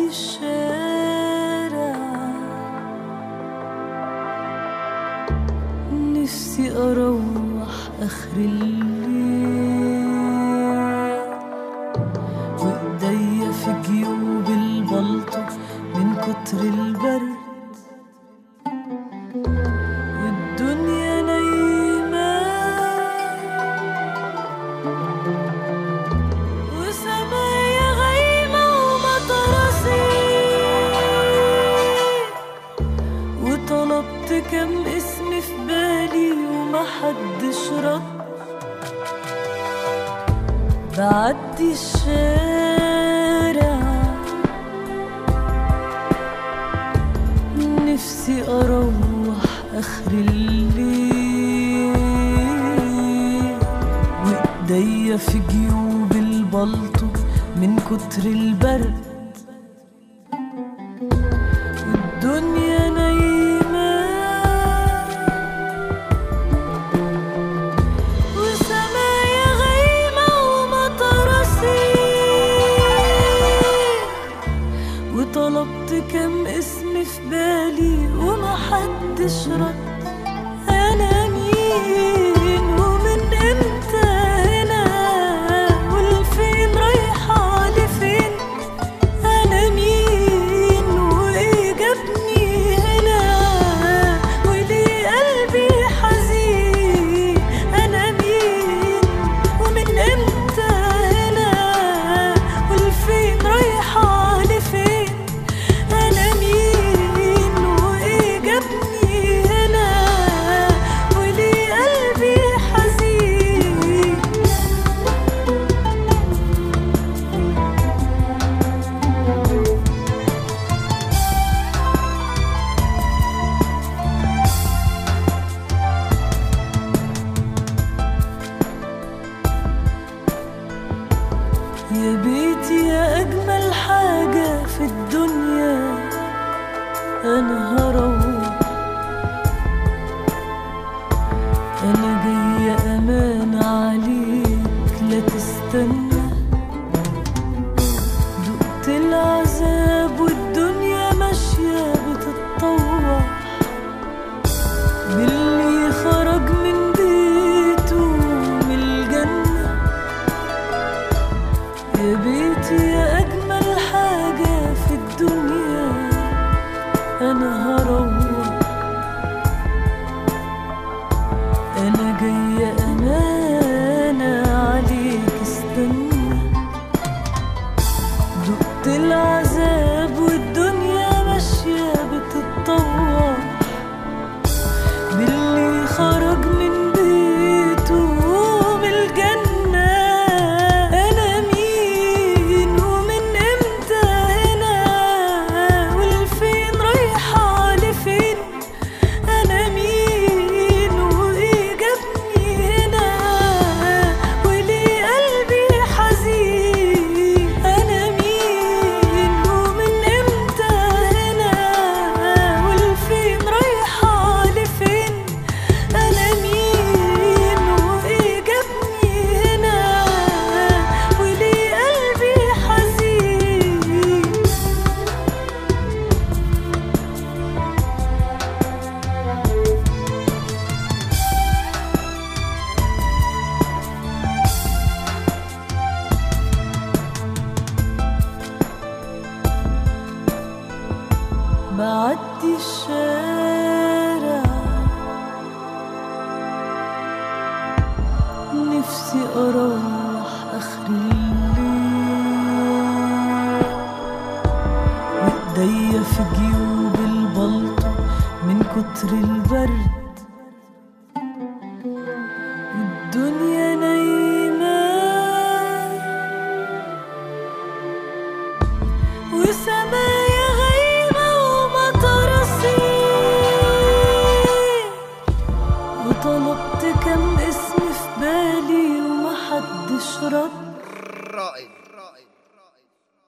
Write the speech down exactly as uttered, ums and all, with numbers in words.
الشارع نفسي أروح آخر الليل وإيديا في جيوب البلطو من كتر البرد والدنيا نايمة وسمايا غايمة ومطرسين وطلبت كم اسم في بالي ومحدش رد بعدي الشارع نفسي أروح آخر الليل وإيديا في جيوب البلطو من كتر البرد والدنيا نايمة وسمايا غايمة ومطرسين وطلبت كم اسم في بالي ومحدش رد أنا مين ومن إمتى هنا والفين رايحة لفين أنا مين وإيه جابني هنا وليه قلبي حزين أنا مين ومن إمتى هنا والفين رايحة لفين أنا مين وإيه جابني هنا وليه قلبي حزين يا بيتي يا أجمل حاجة في الدنيا أنا هروح أنا جاية أمان عليك لا تستنى دقت العذاب والدنيا ماشية بتتطوع باللي خرج من بيته من الجنة يا بيتي يا أجمل حاجة في الدنيا أنا هروح أنا جاية أمانة عليك استنى دقت العذاب والدنيا ماشية بتتطوع باللي خرج من بيته من الجنة أنا مين ومن إمتى هنا والفين رايحة لفين أنا مين وإيه جابني هنا وليه قلبي حزين أنا مين ومن إمتى هنا والفين رايحة لفين أنا مين وإيه جابني هنا وليه قلبي حزين بعدي الشارع نفسي أروح آخر الليل وإيديا في جيوب البلطو من كتر البرد والدنيا نايمة وسماء